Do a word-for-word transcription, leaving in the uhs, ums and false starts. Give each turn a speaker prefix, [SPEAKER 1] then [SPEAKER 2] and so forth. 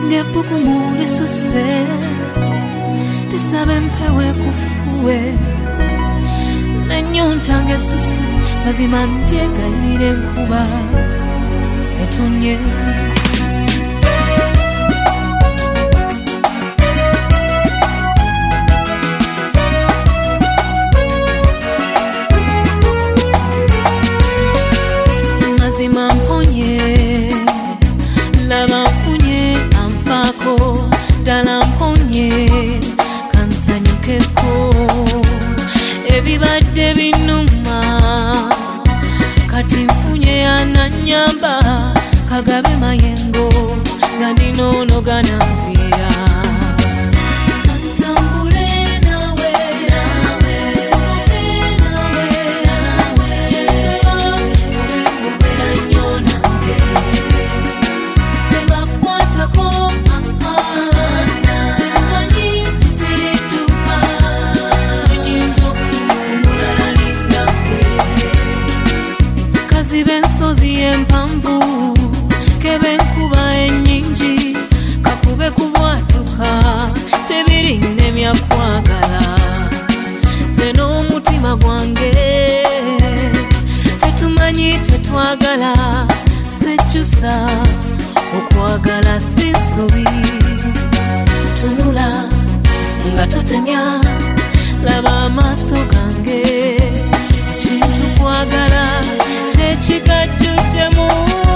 [SPEAKER 1] Ngepukumu lisuse tisabe mpewe kufuwe Nenyonta ngesuse mazima ntyegayirire nkuba etonye Mazima mponye laba mfunye amfako dala mponye kansanyukeko ebibadde binuma kati mfunye ananyamba kagabe mayengo ganinono ganambira Ntambule nawe nawe sobe nawe nawe Jesaba ubera nnyo nange Tebakwatako amana Temanyi tutiriduka Enyinza okumulala lindawe Kazibe ensozi empanvu kebe nkuba ennyingi kakube kubwatuka tebirinde myakwagala nze n'omutima gwange fetumanyi tetwagala sejjusa okwagala si nsobi tunula nga totemya laba amaaso gange ekintu kwagala kyekigajjuddemu